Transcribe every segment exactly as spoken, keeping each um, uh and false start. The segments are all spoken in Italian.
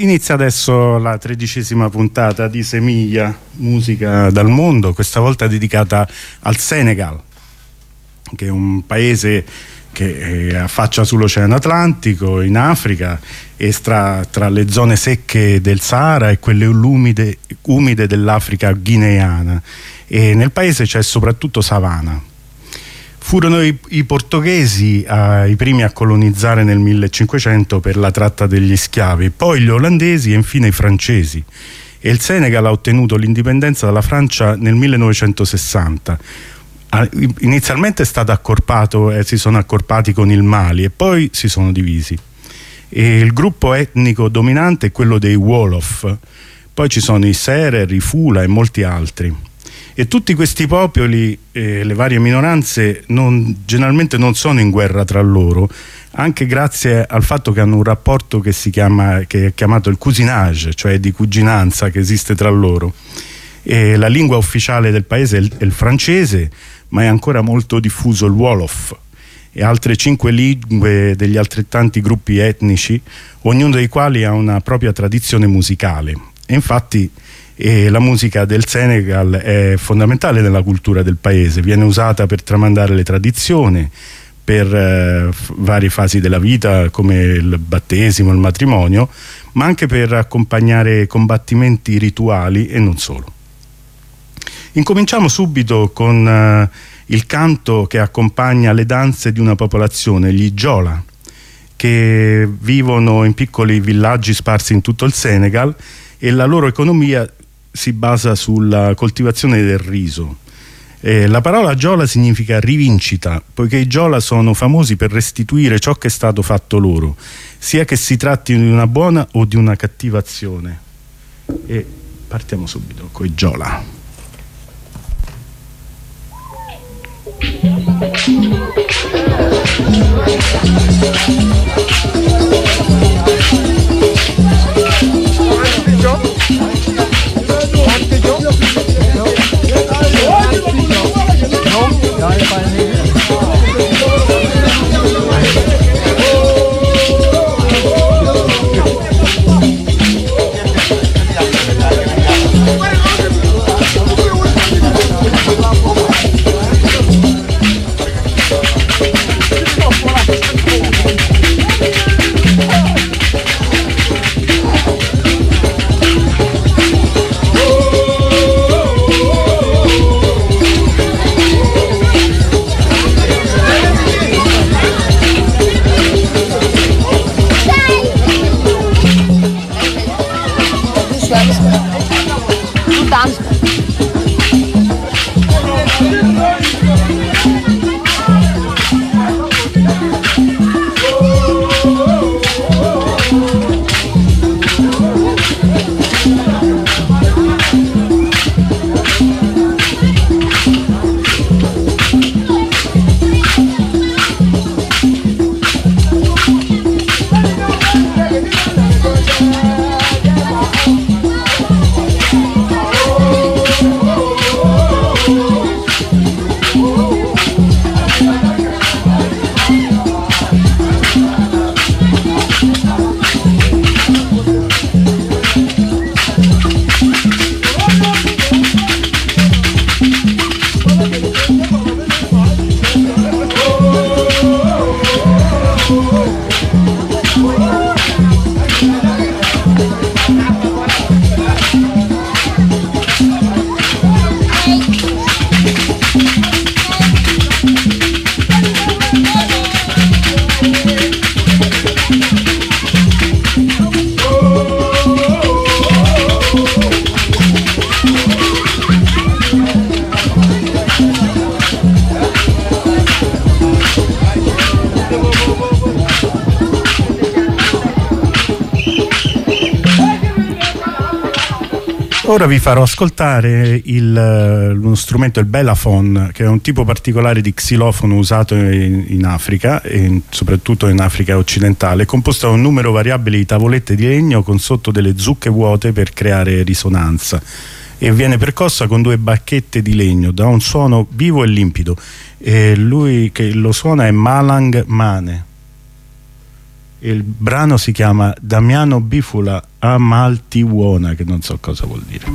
Inizia adesso la tredicesima puntata di Semiglia, musica dal mondo, questa volta dedicata al Senegal, che è un paese che affaccia sull'Oceano Atlantico, in Africa, e tra, tra le zone secche del Sahara e quelle umide, umide dell'Africa guineana. E nel paese c'è soprattutto savana. Furono i, i portoghesi eh, i primi a colonizzare nel millecinquecento per la tratta degli schiavi, poi gli olandesi e infine i francesi. E il Senegal ha ottenuto l'indipendenza dalla Francia nel millenovecentosessanta. Ah, inizialmente è stato accorpato e eh, si sono accorpati con il Mali e poi si sono divisi. E il gruppo etnico dominante è quello dei Wolof, poi ci sono i Serer, i Fula e molti altri. E tutti questi popoli e le varie minoranze non, generalmente non sono in guerra tra loro, anche grazie al fatto che hanno un rapporto che si chiama, che è chiamato il cousinage, cioè di cuginanza che esiste tra loro. E la lingua ufficiale del paese è il, è il francese, ma è ancora molto diffuso il Wolof e altre cinque lingue degli altrettanti gruppi etnici, ognuno dei quali ha una propria tradizione musicale. E infatti E la musica del Senegal è fondamentale nella cultura del paese, viene usata per tramandare le tradizioni, per eh, varie fasi della vita come il battesimo, il matrimonio, ma anche per accompagnare combattimenti rituali e non solo. Incominciamo subito con eh, il canto che accompagna le danze di una popolazione, gli Jola, che vivono in piccoli villaggi sparsi in tutto il Senegal e la loro economia si basa sulla coltivazione del riso. Eh, la parola Jola significa rivincita, poiché i Jola sono famosi per restituire ciò che è stato fatto loro, sia che si tratti di una buona o di una cattiva azione. E partiamo subito con i Jola. Ora vi farò ascoltare il, uno strumento, il belafon, che è un tipo particolare di xilofono usato in, in Africa, e in, soprattutto in Africa occidentale, composto da un numero variabile di tavolette di legno con sotto delle zucche vuote per creare risonanza, e viene percossa con due bacchette di legno, da un suono vivo e limpido. E lui che lo suona è Malang Mane. Il brano si chiama Damiano Bifula Amaltiuona, che non so cosa vuol dire.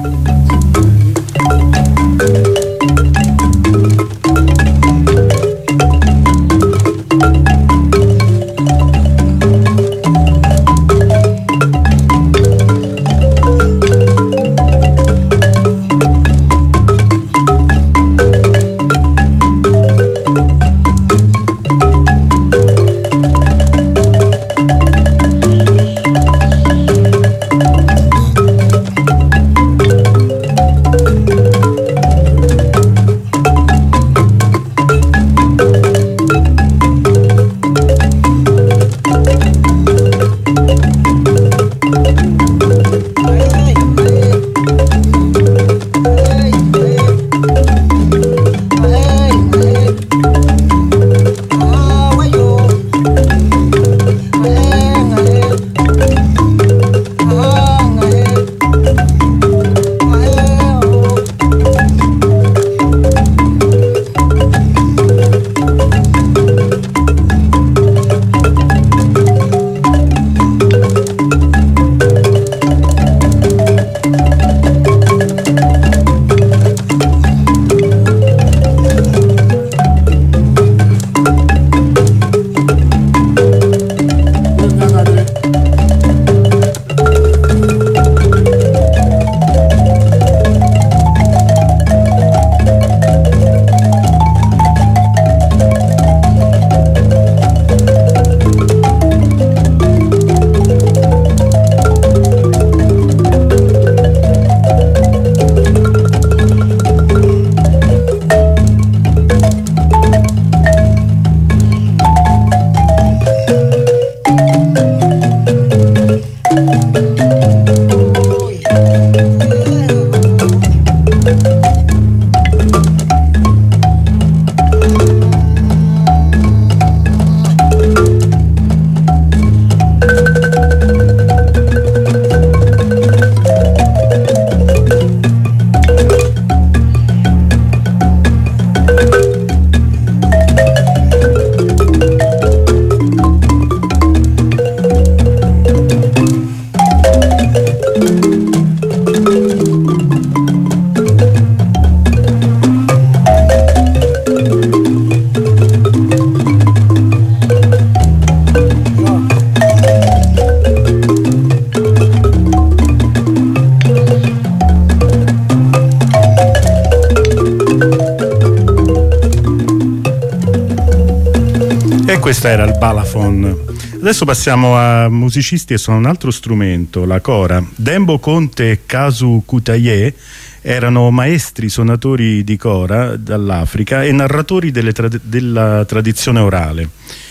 Questo era il balafon. Adesso passiamo a musicisti e sono un altro strumento, la cora. Dembo Conte e Kazu Kutaye erano maestri suonatori di cora dall'Africa e narratori delle tra della tradizione orale.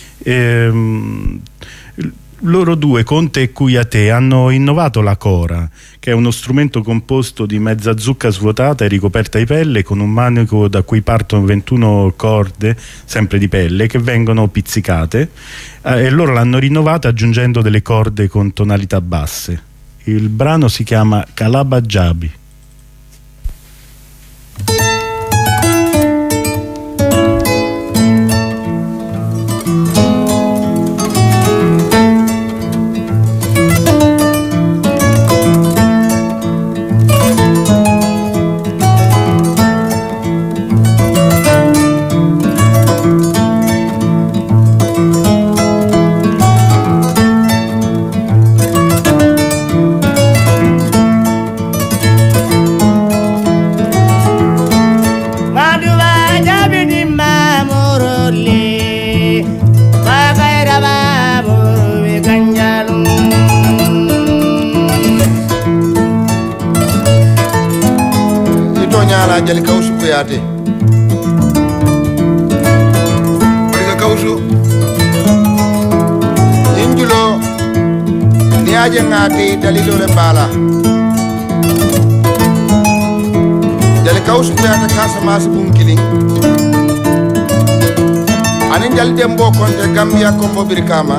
Ehm, loro due, Conte e Kuyate, hanno innovato la cora, che è uno strumento composto di mezza zucca svuotata e ricoperta di pelle, con un manico da cui partono ventuno corde, sempre di pelle, che vengono pizzicate, eh, e loro l'hanno rinnovata aggiungendo delle corde con tonalità basse. Il brano si chiama Kalaba Jabi. Jali Kawsu Kuyate Barika Kawsu Injulo Niaje ngati dalilo le bala Jali Kawsu Kuyate Casamance bunkili Anin Jali Dembo Konte Gambia Kombo Birkama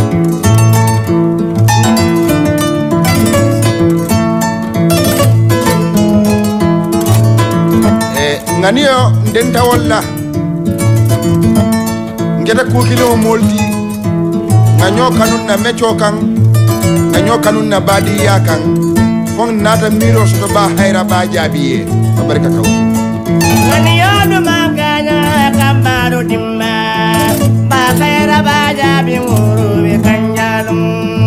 Nganiyo ndenta walla ngeta kukilo molti Nanyo kanun na mecho kang nanyo kanun na badiya kang fong nata miro sto ba haira ba jabiye barka kaw Naniyono maganya kambaro dimma ba haira ba jabi nguru be kanjalum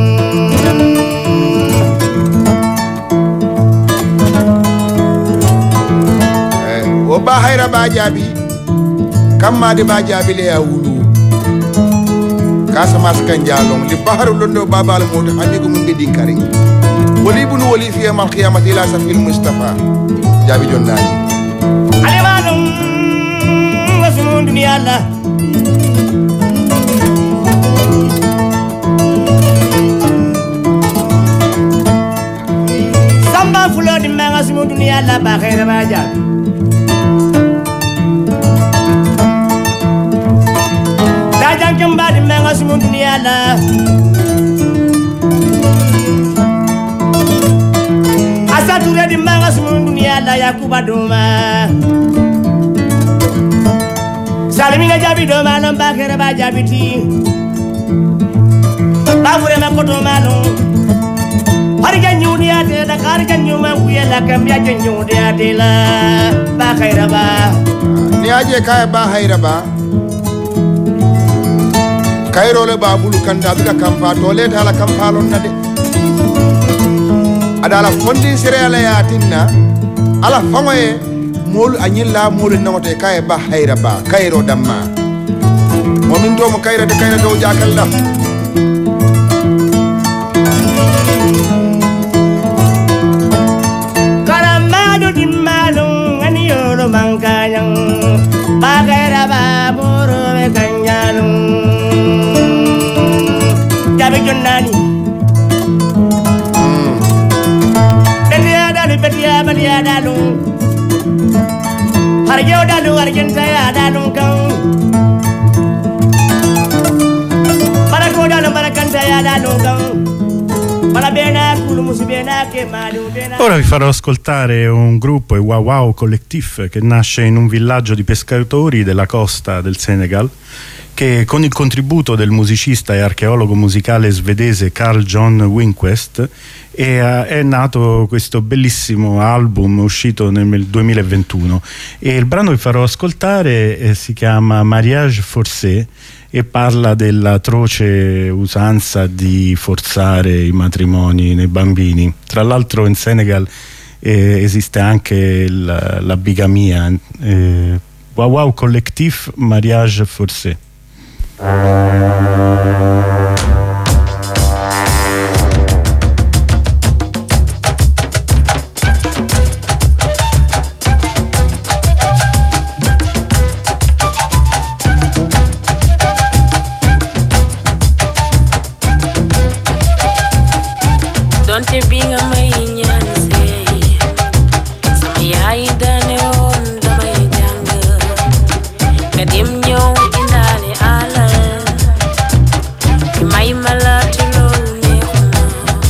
eh o ba haira ba jabi kamma de ba jabi le ya wulu kasa mas kanjalong li baharu londo babal mod handi ko mun be dinkari wali bunu wali fi yamal qiyamati la safil mustafa jabi jonnani alimanum ngasumun dunia Allah samba fulo di ngasumun dunia Allah ba khaira ba jabi dajang kembali ngasumun dunia Allah Asature di ngasumun dunia Allah Yakuba doma Salimi jabi doma lomba kere ba jabiti Bavure ma koto malo Harga nyudi ate da harga nyuma kuya la kambia nyudi ate la ba khaira ba ni aje kay ba haira ba kayro le babulu kanda duka kamfa to le tala kamfa lon na de adala fondi sire ala ya tinna ala fangoye mol anyilla mol nawote kay ba haira ba kayro damma momin do mo kayra de kayra do jakalla karamado dimalo aniyolo mangkayang ba kayra ba moro be kanjalum jabe jonnani betia dalu betia betia dalu harjo dalu harjen saya dalu kau para ko dalu para kan saya dalu kau para bena kulu musibena che malu bena. Ora vi farò ascoltare un gruppo, il Wow Wow Collectif, che nasce in un villaggio di pescatori della costa del Senegal, che con il contributo del musicista e archeologo musicale svedese Carl John Winquist è, è nato questo bellissimo album uscito nel duemilaventuno, e il brano che farò ascoltare eh, si chiama Mariage Forcé e parla dell'atroce usanza di forzare i matrimoni nei bambini. Tra l'altro in Senegal eh, esiste anche la, la bigamia. eh, Wow Wow Collectif Mariage Forcé. Donte binga mai nyanse sama yaay dane won damay jang kadim ñew indale ala may malati lolu neexuma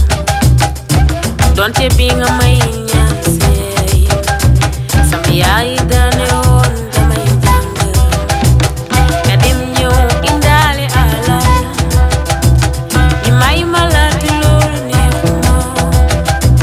donte binga mai nyanse sama yaay dane won damay jang kadim ñew indale ala may malati lolu neexuma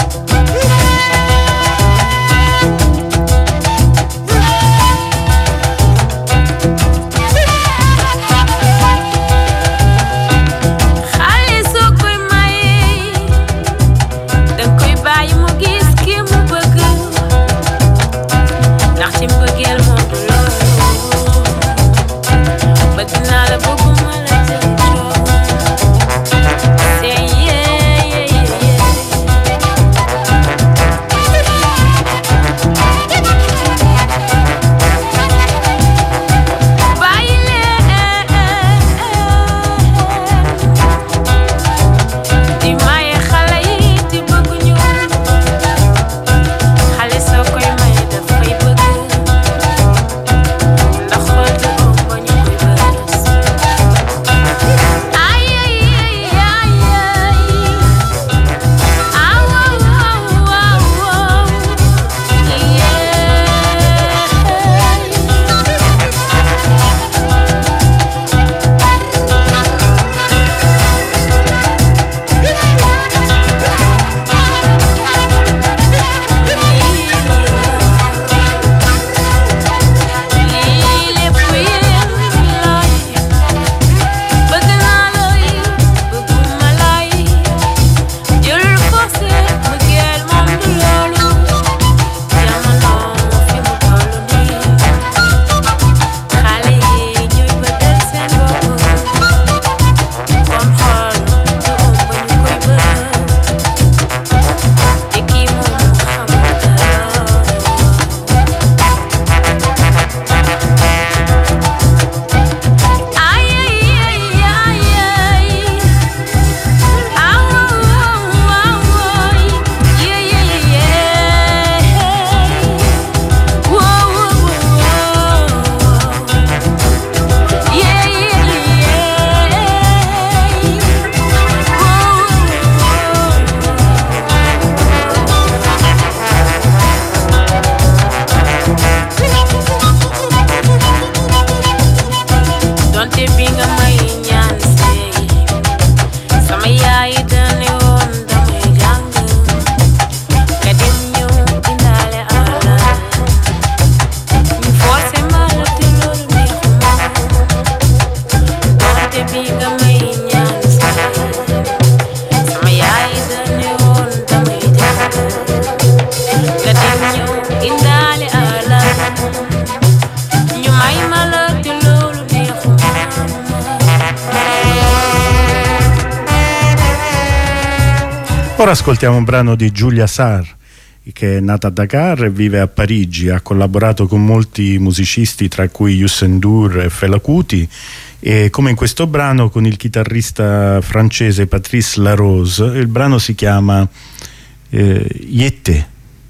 Ora ascoltiamo un brano di Julia Sarr, che è nata a Dakar e vive a Parigi. Ha collaborato con molti musicisti, tra cui Youssou N'Dour e Fela Kuti, e come in questo brano con il chitarrista francese Patrice Larose. Il brano si chiama eh, Yété.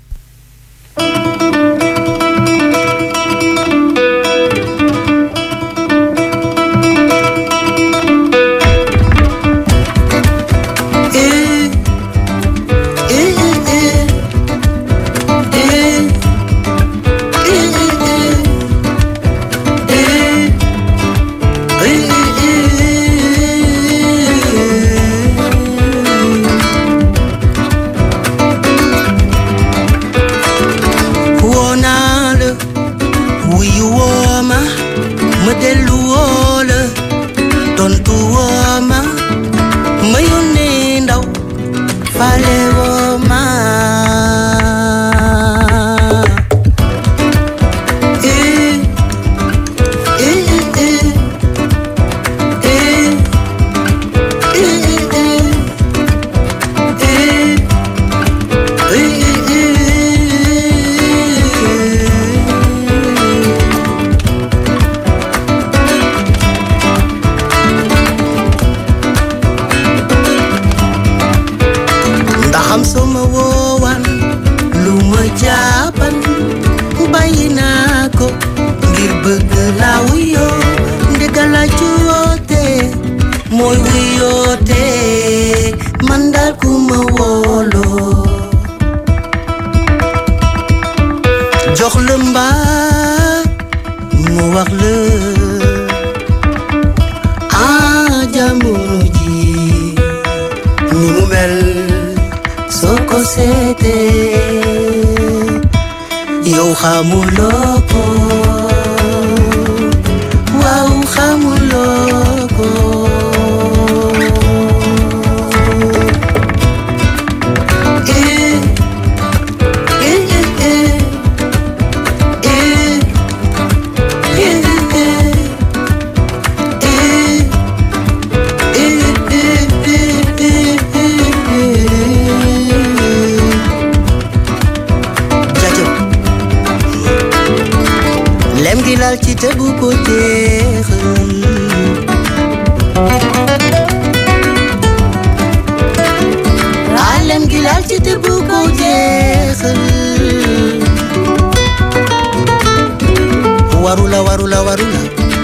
warula warula warula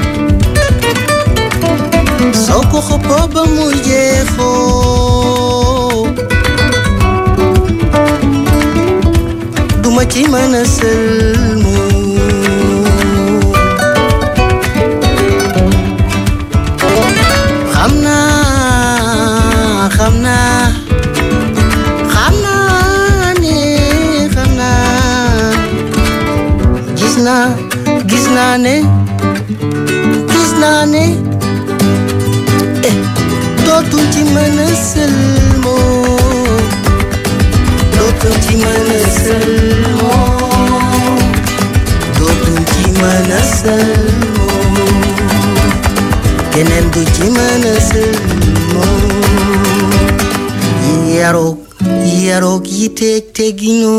soko khopo ba muje kho duma ci mana selmu khamna khamna khamna ni khamna gisna gisna ne gisna ne eh dootu ci mana selmo dootu ci mana selmo dootu ci mana selmo kenen du ci mana selmo yarok yarok yitek tegino.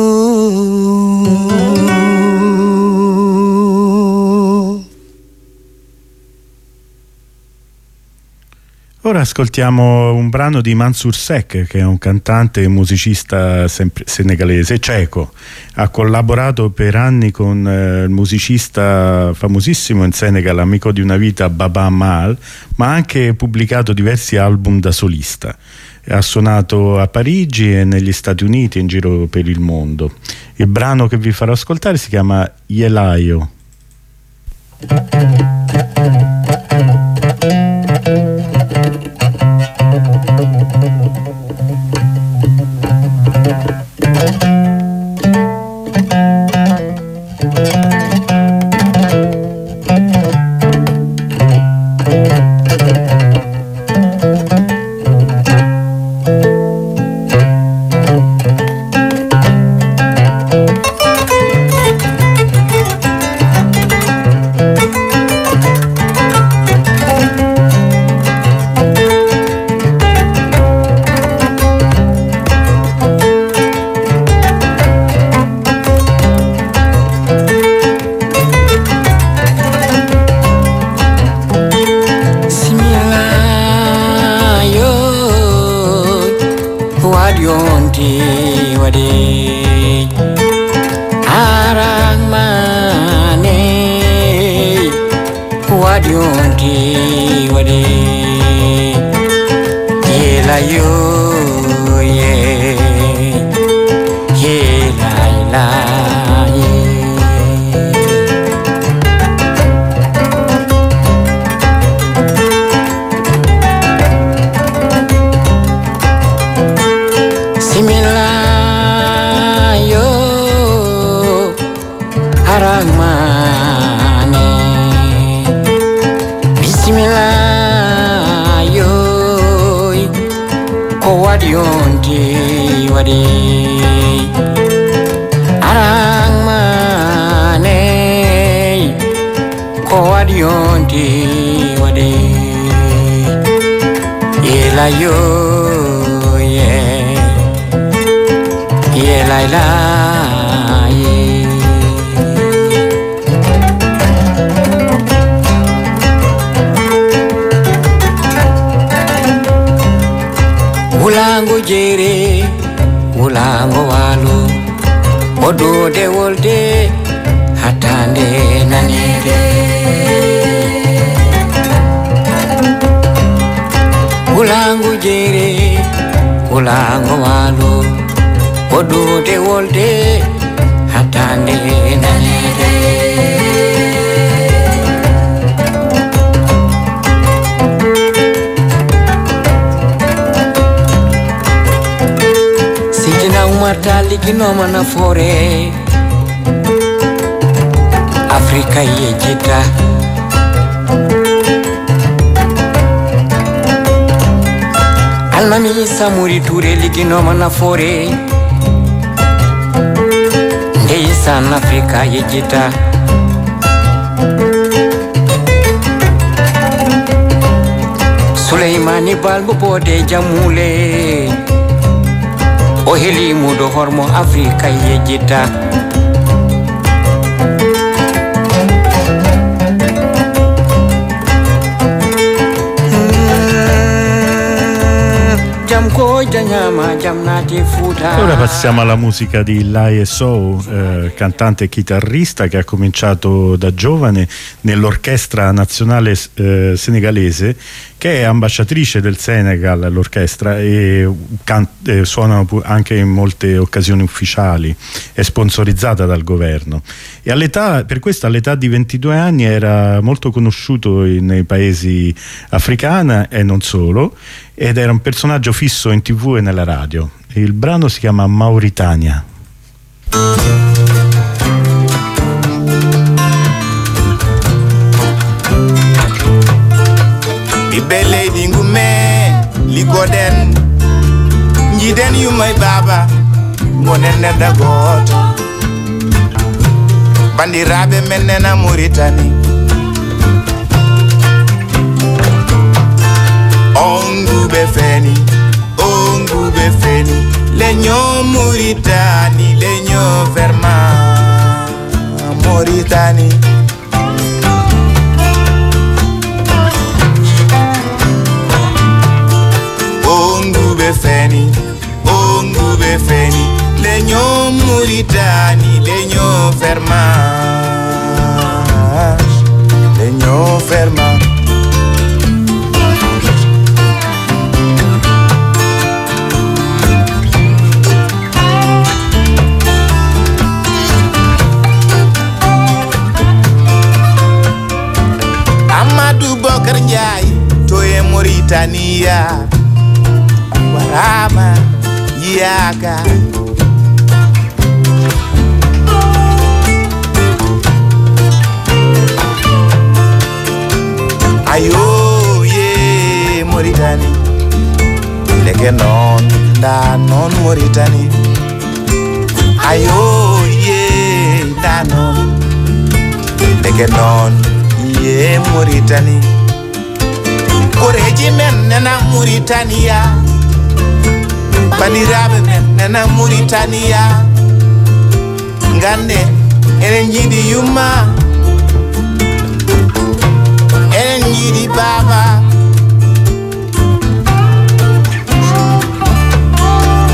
Ora ascoltiamo un brano di Mansour Seck, che è un cantante e musicista senegalese, ceco. Ha collaborato per anni con eh, il musicista famosissimo in Senegal, amico di una vita, Baba Mal, ma ha anche pubblicato diversi album da solista. Ha suonato a Parigi e negli Stati Uniti, in giro per il mondo. Il brano che vi farò ascoltare si chiama Yelayo. wadionti wade arangmane wadionti wade yela yo ye yela la ye simila yo arangmane bismillah yo ko wadionti wade arangmane ko wadionti wade yela yo ye yela la ye ulango jere ulango walu odode wolde hatande nanire ulango jere ulango walu odode wolde hatande nanire Martali kinoma na fore Afrika yejita Almami samuri ture likinoma na fore Ndeisan Afrika yejita Suleimani balbo pode jamule o heli mudo hormo Afrika yejita jam ko janyama jam nati futa. Ora passiamo alla musica di Lai Sow, eh, cantante e chitarrista che ha cominciato da giovane nell'orchestra nazionale eh, senegalese, che è ambasciatrice del Senegal all'orchestra e can- eh, suona anche in molte occasioni ufficiali, è sponsorizzata dal governo e all'età, per questo all'età di ventidue anni era molto conosciuto in, nei paesi africani e non solo, ed era un personaggio fisso in tv e nella radio. Il brano si chiama Mauritania. Bibbe leydi ngumme ligoɗen jiiden yumay baba gonen nedda gooto bandiraɓe men nena Mauritanie on guɓe feni on guɓe feni legno Mauritanie legno ferma Mauritanie feni ongube feni legno Mauritanie legno fermage legno ferma Amadou Bokar Ndiaye to e Mauritania Warama yaga ayo ye Mauritanie leke non da non Mauritanie ayo ye da non leke non ye Mauritanie koreji men nena Mauritania bandiraɓe men nena Mauritania gande enen jiiɗi yumma enen jiiɗi baba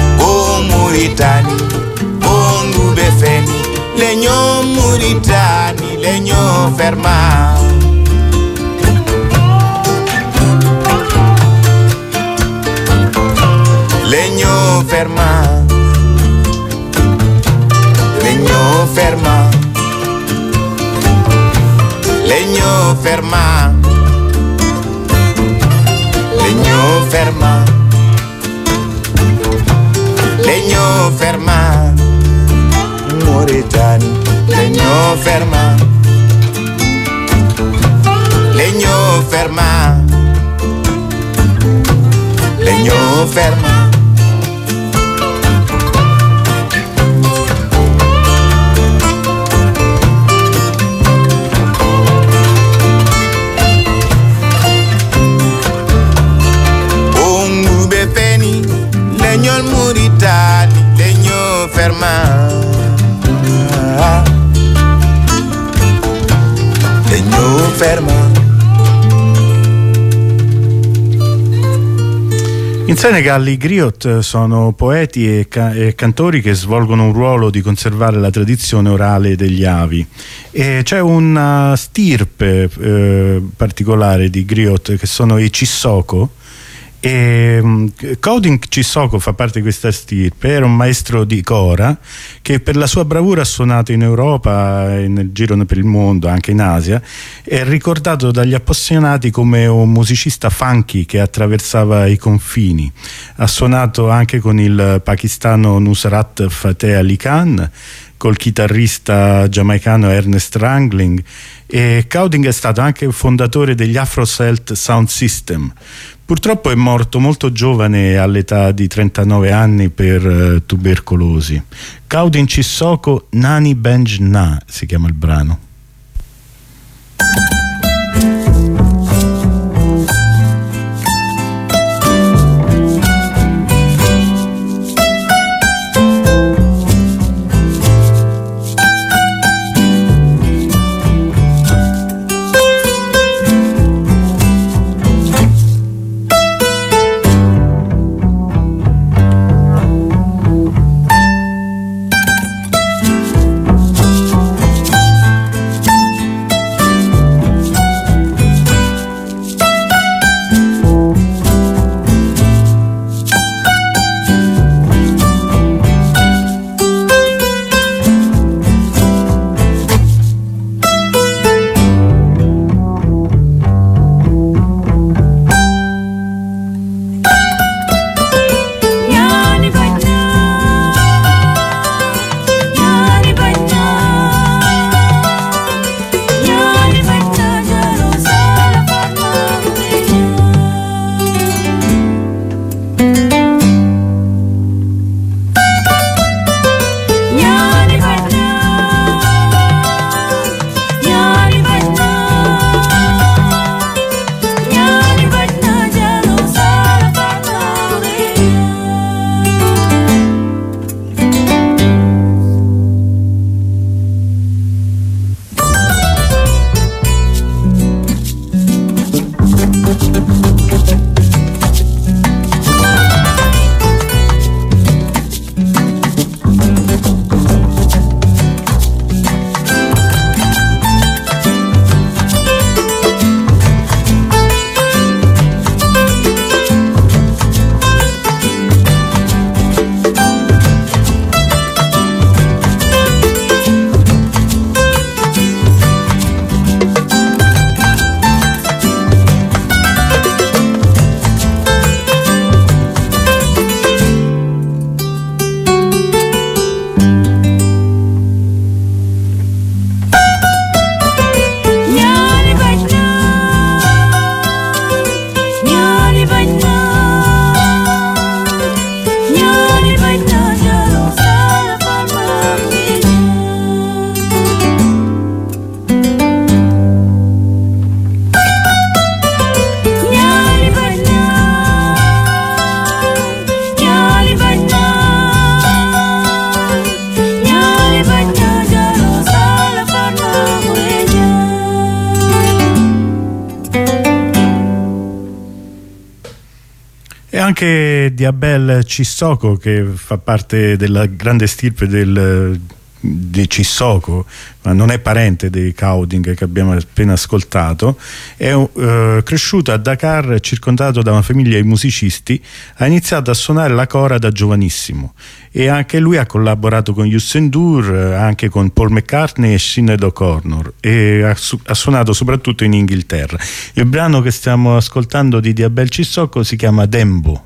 Muritani, bongu befeni, legno Muritani, legno ferma. Legno ferma, legno ferma, legno ferma, legno ferma, legno ferma, Muritani, legno ferma, legno ferma, legno ferma. Legno Muritani, legno ferma, legno ferma. In Senegal i griot sono poeti e, ca- e cantori che svolgono un ruolo di conservare la tradizione orale degli avi, e c'è una stirpe eh, particolare di griot che sono i Cissoko. E um, Coding Cissoko fa parte di questa stirpe. Era un maestro di cora che per la sua bravura ha suonato in Europa e nel giro per il mondo, anche in Asia. È ricordato dagli appassionati come un musicista funky che attraversava i confini. Ha suonato anche con il pakistano Nusrat Fateh Ali Khan, col chitarrista giamaicano Ernest Rangling, e Coding è stato anche fondatore degli Afro Celt Sound System. Purtroppo è morto molto giovane, all'età di trentanove anni, per uh, tubercolosi. Coding Cissoko Nani Benj Na si chiama il brano. anche Diabel Cissoko, che fa parte della grande stirpe del di Cissoko, ma non è parente dei Cowding che abbiamo appena ascoltato. È uh, cresciuto a Dakar, circondato da una famiglia di musicisti. Ha iniziato a suonare la cora da giovanissimo e anche lui ha collaborato con Youssou N'Dour, anche con Paul McCartney e Sinéad O'Connor, e ha, su- ha suonato soprattutto in Inghilterra. Il brano che stiamo ascoltando di Diabel Cissoko si chiama Dembo.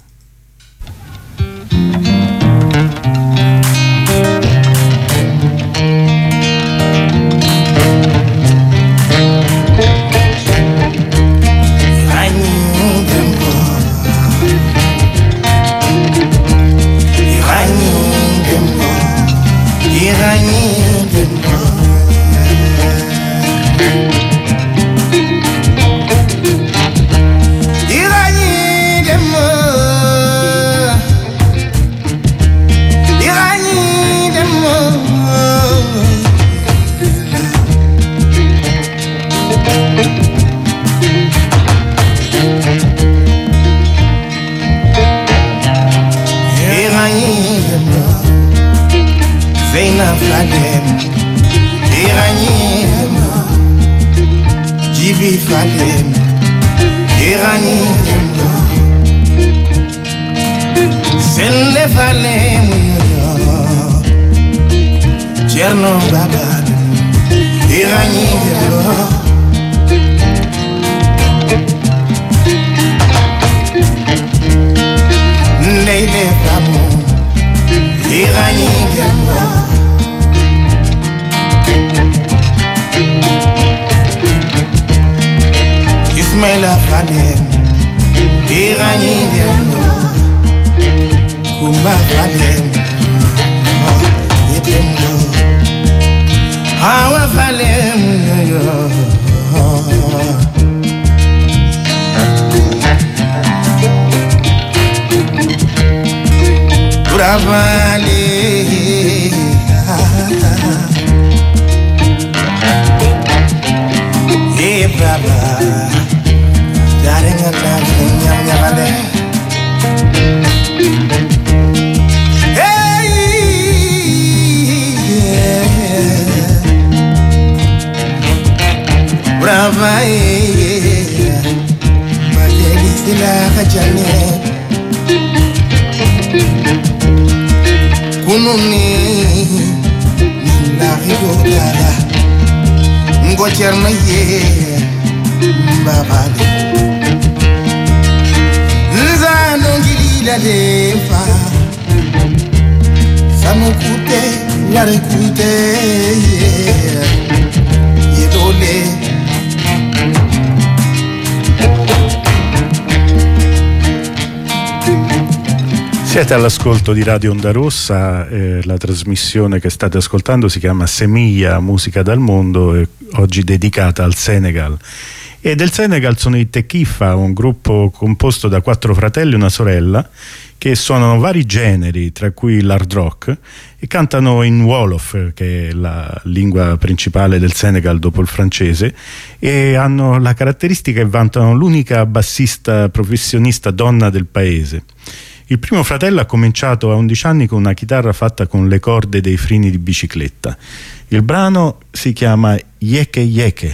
Siete all'ascolto di Radio Onda Rossa, eh, la trasmissione che state ascoltando si chiama Semilla, musica dal mondo, e oggi dedicata al Senegal. E del Senegal sono i Tekifa, un gruppo composto da quattro fratelli e una sorella che suonano vari generi, tra cui l'hard rock, e cantano in Wolof, che è la lingua principale del Senegal dopo il francese, e hanno la caratteristica che vantano l'unica bassista professionista donna del paese. Il primo fratello ha cominciato a undici anni con una chitarra fatta con le corde dei frini di bicicletta. Il brano si chiama Yeke Yeke.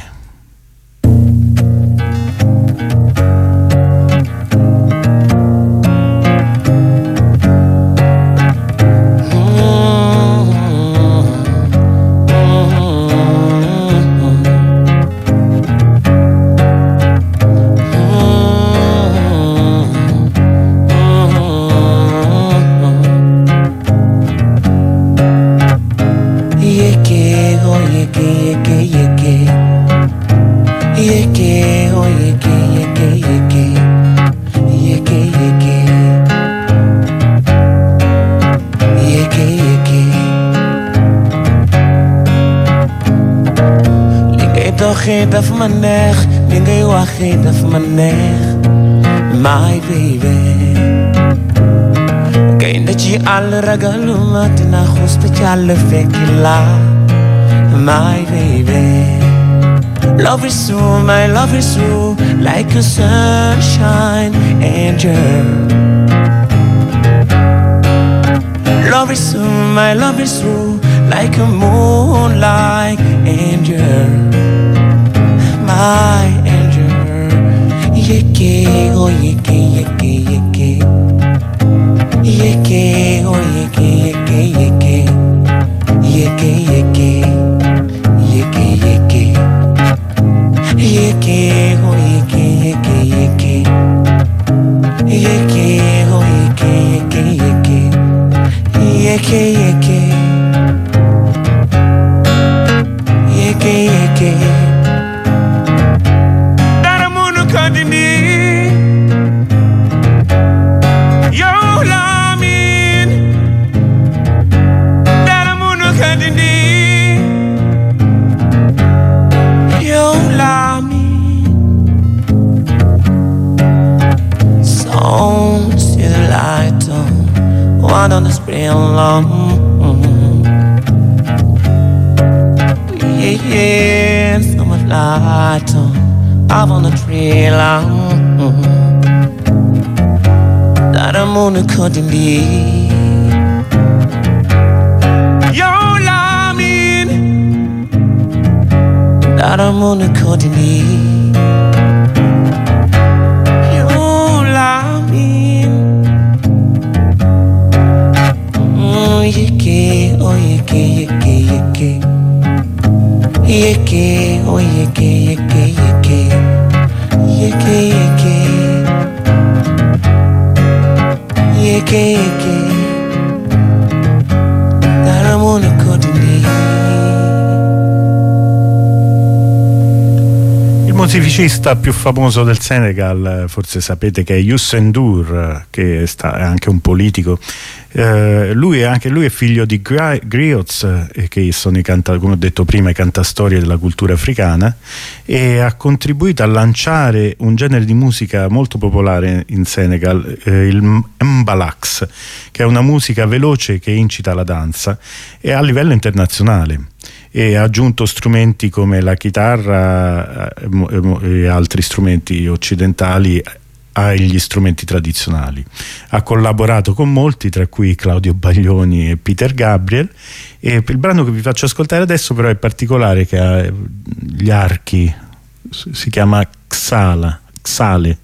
Daf ma neex li ngay waxee daf ma neex my baby gaynde ci àll ragaluma dina xuus te ci àll fekki la my baby. Love is so, my love is so, like a sunshine angel. love is true, my love is true, like a moonlight angel, my angel. Yeke, oh yeke, yeke, yeke, yeke, oh yeke, yeke, yeke, yeke, yeke, yeke, yeke, yeke, oh yeke, yeke, yeke, yeke, oh yeke, yeke, yeke, yeke, yeke, yeke, yeke. One on the spring long, yeah, yeah, so much light on, up on the tree long, that I'm on the cutting leaf. Yo, lamin, that I'm on the cutting leaf. Yeke, oh yeke, yeke, yeke, yeke, oh yeke, yeke, yeke, yeke, yeke, yeke, yeke, that I'm on a cotton. Il musicista più famoso del Senegal, forse sapete che è Youssou N'Dour, che sta, è anche un politico. Uh, lui, è anche lui è figlio di gra- griots, eh, che sono i canta, come ho detto prima, i cantastorie della cultura africana, e ha contribuito a lanciare un genere di musica molto popolare in Senegal, eh, il mbalax, che è una musica veloce che incita alla danza, e a livello internazionale, e ha aggiunto strumenti come la chitarra eh, e altri strumenti occidentali agli strumenti tradizionali. Ha collaborato con molti, tra cui Claudio Baglioni e Peter Gabriel, e il brano che vi faccio ascoltare adesso però è particolare, che ha gli archi, si chiama Xala, Xale.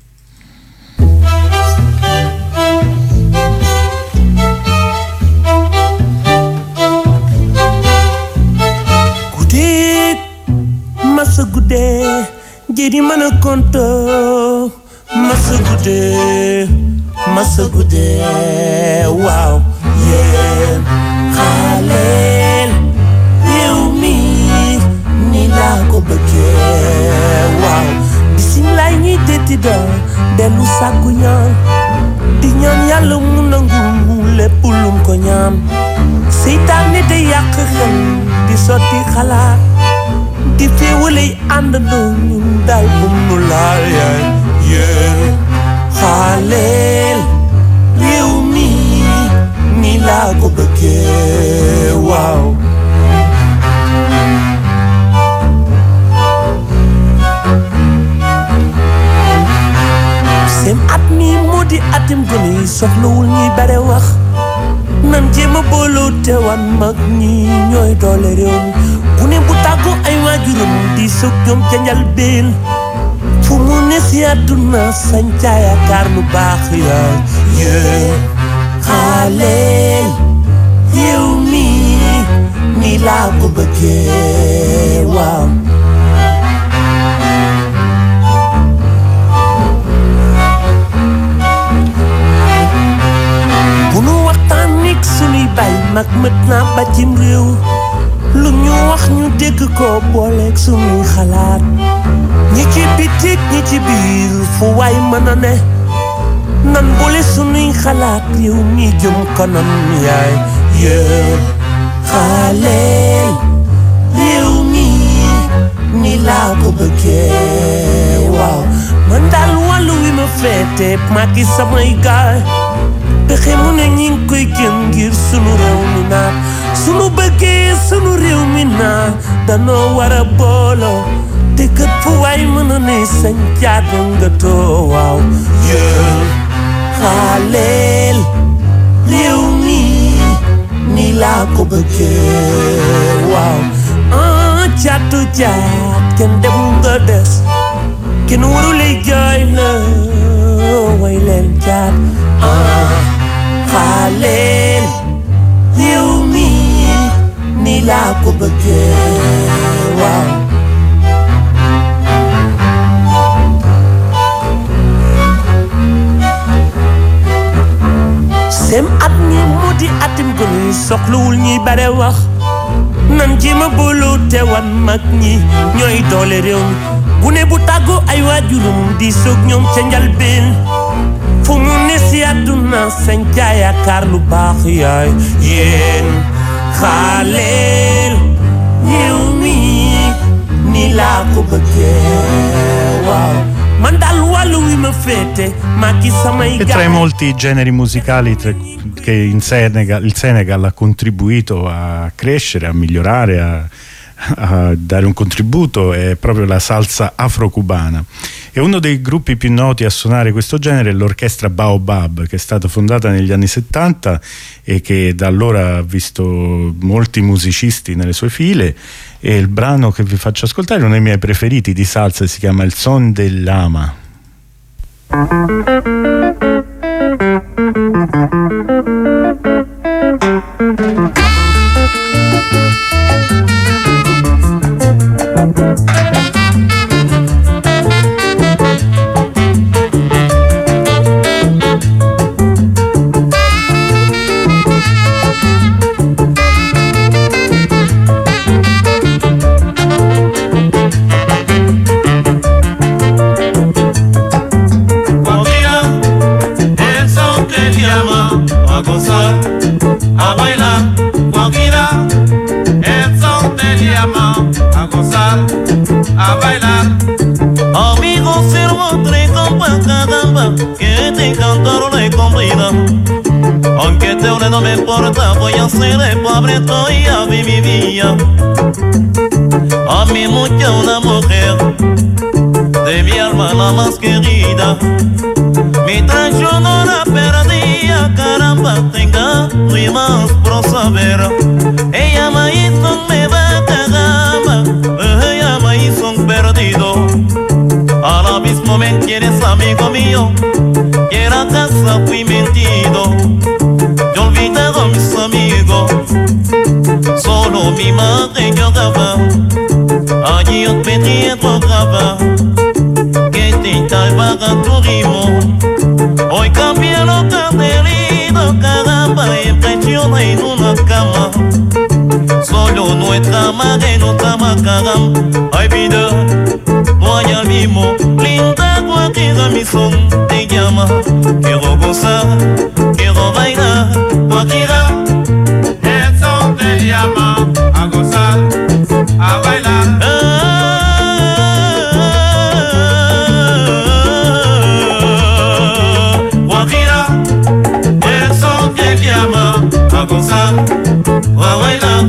Gudde masa gudde jedi mana konto masa gudde masa gudde wow yeah Khalel yow mi ni la ko bëggee wow bismillah ñi detti do delu sàkku ñaan di ñaan yàlla mu nangu lépp lum ko ñaan seytaane de yàq xel di sotti xalaat di féewale àndandoo ñun daal bum nu laal yaay yeah Khalel réew mi ni laa ko bëggee waaw seen at mi moo di atim gone yi soxlawul ñuy bare wax nan jéem a booloo te wan mag ñi ñooy doole réew mi ku ne bu tàggoo ay waajuram di soog ñoom ca njalbeen fu mu ne si àdduna sañ ca yaakaar lu baax yaay yee Khalel yow mi ni laa ko bëggee waaw bu nu waxtaan nik sunuy bay mag mët naa ba cim réew lu ñu wax ñu dégg ko booleeg sunuy xalaat ñi ci bitik ñi ci biir fu waay mën a ne nan boole sunuy xalaat réew mi jëm kanam yaay yee Khalel réew mi ni laa ko bëggee waaw man daal wàllu wi ma féete maa ki samay gaay pexe mu ne ñi ngi koy gën ngir sunu réew mi naat sunu bëggee sunu réew mi naat danoo war a booloo te kët fu waay mën a ne sañ caata nga too waaw yee Khalel réew mi bëggee waaw ah caatu caat kenn demul nga des kenn warulay jooy la way leen caat ah xaaleel yow mi ni laa ko bëggee waaw sem at ñi mu di atim gënuy soxluwul ñi bare wax nan ji ma bulu te wan mag ñi ñooy doole réew mi bu ne bu tàggu ay waajurum di soog ñoom ca njalbeen fu mu ne si àdduna sañ ca yaakaar lu baax yaay yéen xaaleel yow mi ni laa ko bëggee waaw man daal wàllu wi ma féete maa ki samay e tra i molti generi musicali tra, che in Senegal, il Senegal ha contribuito a crescere, a migliorare, a, a dare un contributo è proprio la salsa afro-cubana. E uno dei gruppi più noti a suonare questo genere è l'orchestra Baobab, che è stata fondata negli anni settanta e che da allora ha visto molti musicisti nelle sue file. E il brano che vi faccio ascoltare è uno dei miei preferiti di salsa, si chiama Il Son dell'Ama. A bailar, amigos, sirvo tres compas caramba, que te cantaron la comida. Aunque te hable no me importa, voy a ser el pobre todavía mi vida. A mi mucha una mujer, de mi alma la más querida. Mientras yo no la perdía, caramba, tenga muy más por saber. Ella me hizo me va caramba, ella me hizo un perdido. Ahora mismo me quieres amigo mío, que la casa fui mentido. Yo olvidado a mis amigos, solo mi madre lloraba. Allí yo pedí rogaba que te salvara tu ritmo. Hoy cambié lo cardelito, caramba, impresiona en una cama. Solo nuestra madre nos ama, caramba. Ay vida, no hay al mismo. Linda guajira, mi son te llama. Quiero gozar, quiero bailar, guajira. El son te llama a gozar, a bailar. A gozar o a bailar.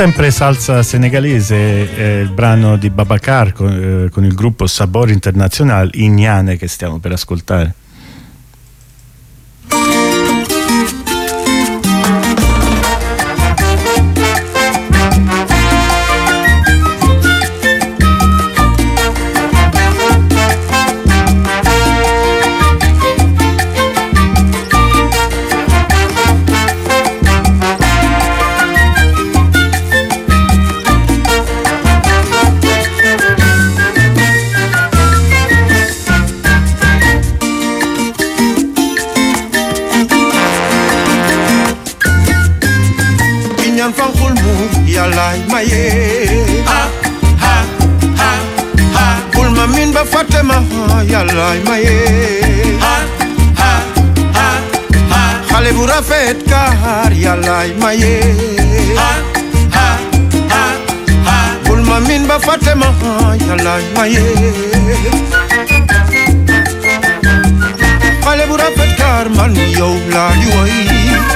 Sempre salsa senegalese, eh, il brano di Babacar con, eh, con il gruppo Sabor International, Ignane, che stiamo per ascoltare. Yalai maye ha ha ha ha Bulma min ba Fatima yalai maye ha ha ha ha Khale bu rafet kahar yalai maye ha ha ha ha Bulma min ba Fatima yalai maye Khale bu rafet kahar man yow la yuwai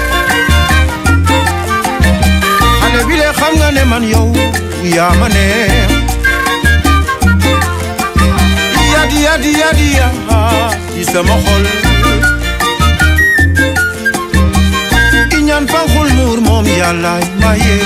Bile xam nga ne man yow yaa ma neex yadi yadi yadi ya ci sama xol ki ñaan fa xul muur moom yàlla maye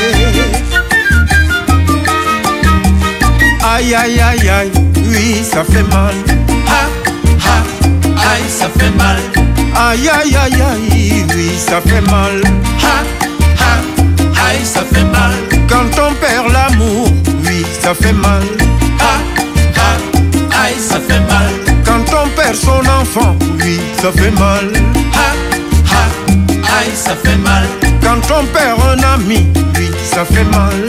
ay ay ay ay oui ça fait mal ha ha ay ça fait mal ay ay ay ay oui ça fait mal ha Aïe, ça fait mal. Quand on perd l'amour, oui, ça fait mal. Ah, ah, aïe, ça fait mal. Quand on perd son enfant, oui, ça fait mal. Ah, ah, aïe, ça fait mal. Quand on perd un ami, oui, ça fait mal.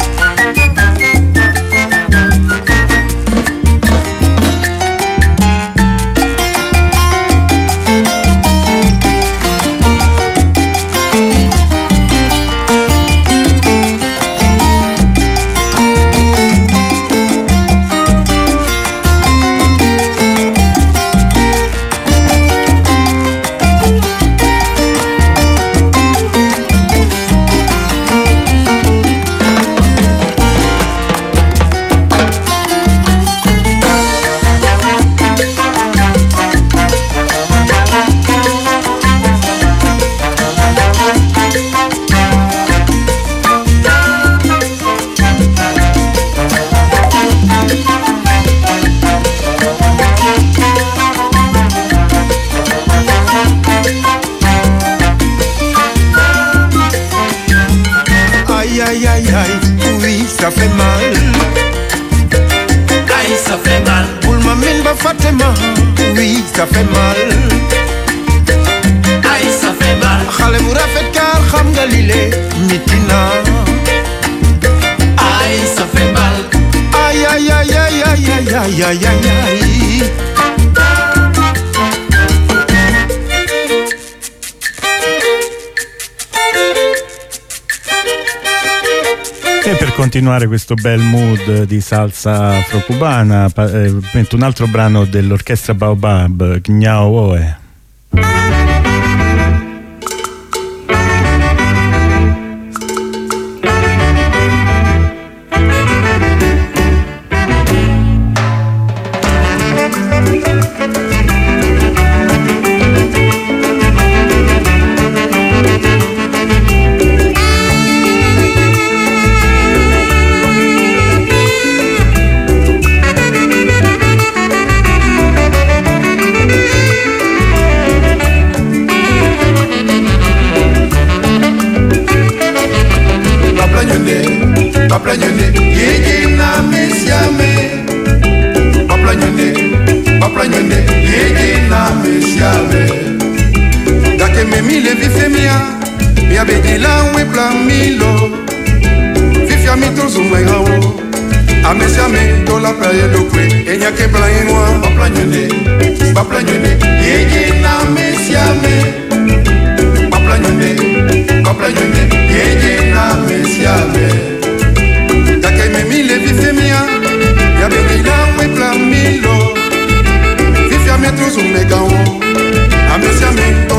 Ça fait mal. Aïe, ça fait mal. Boulma min ba Fatima, oui, ça fait mal. Aïe, ça fait mal. Khale bu rafet kar xam nga lile mitina. Aïe, ça fait mal. Aïe, aïe, aïe, aïe, aïe, aïe, aïe, aïe, aïe, aïe. E per continuare questo bel mood di salsa afro-cubana, eh, metto un altro brano dell'orchestra Baobab, Gnao Oe.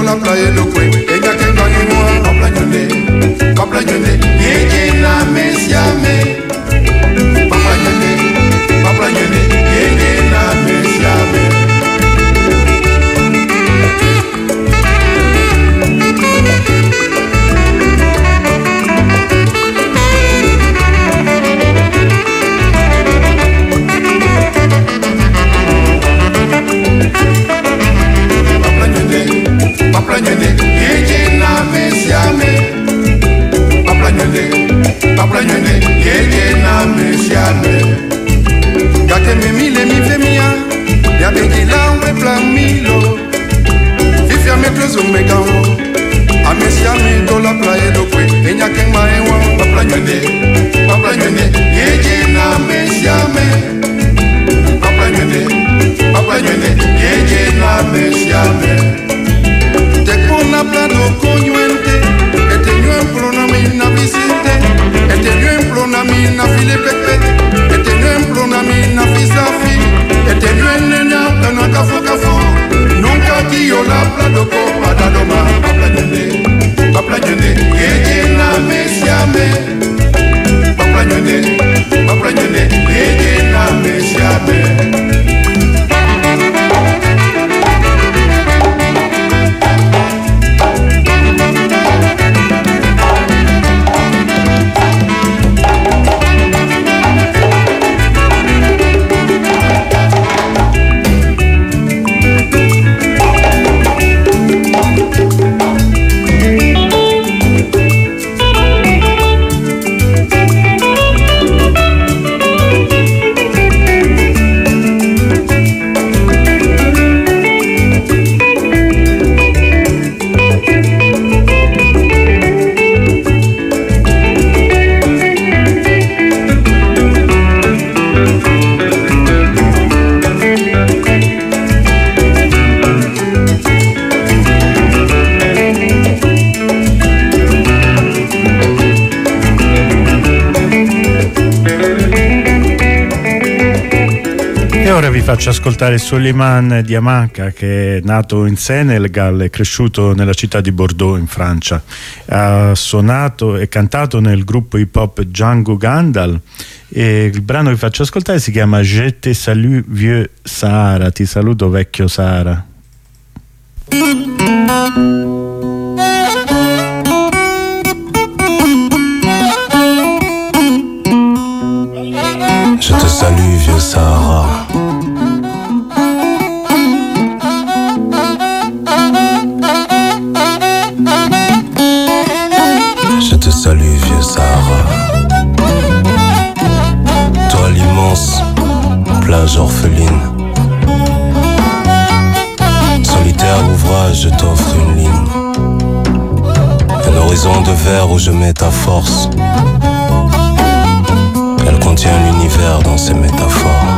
Playa, megan amesiami to la playa do kwe enya ken maewa papla nyende papla nyende yeje na mesiame papla nyende papla nyende yeje na mesiame te kona plano konyuente ete nyuen plona mina visite ete nyuen plona mina file pepe ete nyuen plona mina fisafi ete nyuen nenya kana kafo kafo nunca dio la plano ko padadoma papla nyende papla nyende yeje na mesiame papla nyende papla nyende yeje na mesiame. Vi faccio ascoltare Souleymane Diamanka, che è nato in Senegal e cresciuto nella città di Bordeaux in Francia. Ha suonato e cantato nel gruppo hip hop Django Gandal e il brano che faccio ascoltare si chiama Je te salue vieux Sahara, ti saluto vecchio Sahara. Je te salue vieux Sahara. Je te salue vieux Sahara. Toi l'immense plage orpheline, solitaire ouvrage, je t'offre une ligne, un horizon de verre où je mets ta force. Elle contient l'univers dans ses métaphores.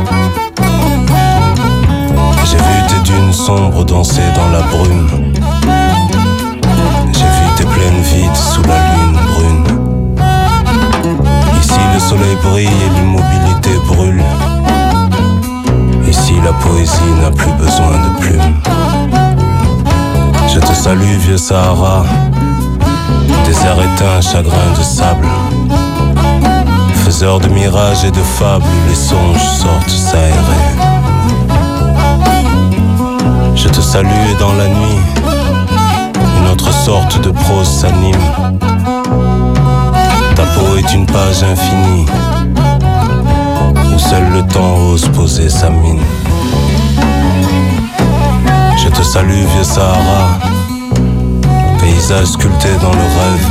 J'ai vu tes dunes sombres danser dans la brume. J'ai vu tes plaines vides sous la lune brune. Ici le soleil brille et l'immobilité brûle. Ici la poésie n'a plus besoin de plumes. Je te salue vieux Sahara, désert éteint, chagrin de sable, faiseur de mirages et de fables, les songes sortent s'aérer. Je te salue et dans la nuit, une autre sorte de prose s'anime. Ta peau est une page infinie, où seul le temps ose poser sa mine. Je te salue vieux Sahara, paysage sculpté dans le rêve.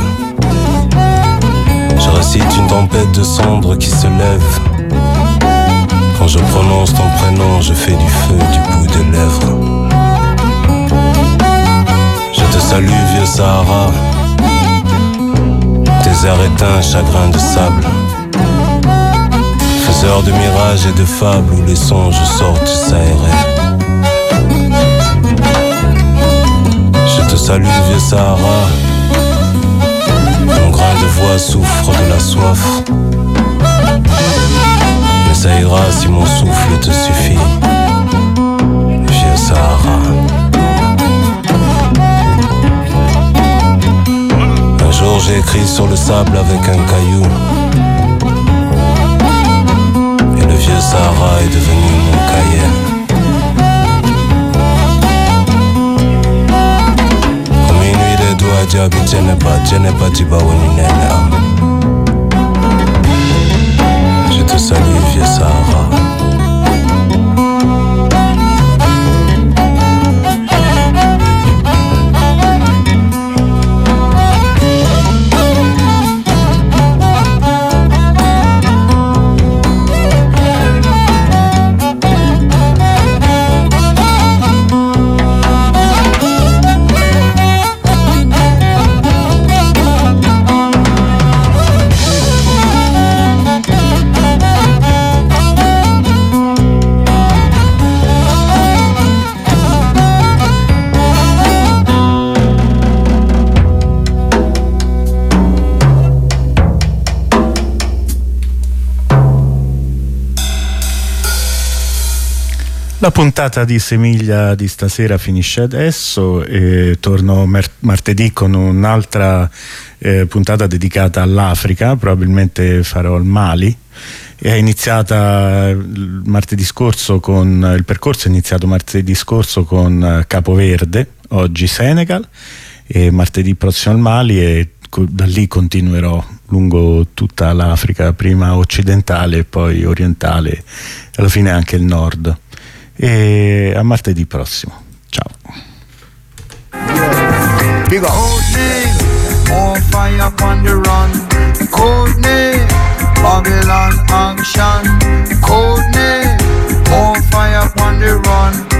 Je récite une tempête de cendres qui se lève. Quand je prononce ton prénom, je fais du feu du bout des lèvres. Je te salue vieux Sahara, désert éteint, chagrin de sable, faiseur de mirages et de fables où les songes sortent s'aérer. Je te salue vieux Sahara, mon grain de voix souffre de la soif, mais ça ira si mon souffle te suffit, vieux Sahara. Un jour j'ai écrit sur le sable avec un caillou, et le vieux Sahara est devenu mon cahier. Jabi Jenepa, Jenepa Tibawoninena. Je te salue vieux Sahara. La puntata di Semiglia di stasera finisce adesso e torno mer- martedì con un'altra eh, puntata dedicata all'Africa. Probabilmente farò il Mali. È iniziata il martedì scorso con il percorso è iniziato martedì scorso con Capoverde, oggi Senegal, e martedì prossimo al Mali, e co- da lì continuerò lungo tutta l'Africa, prima occidentale e poi orientale, e alla fine anche il nord. E a martedì prossimo, ciao. Big up. Codename, on fire on the run. Codename,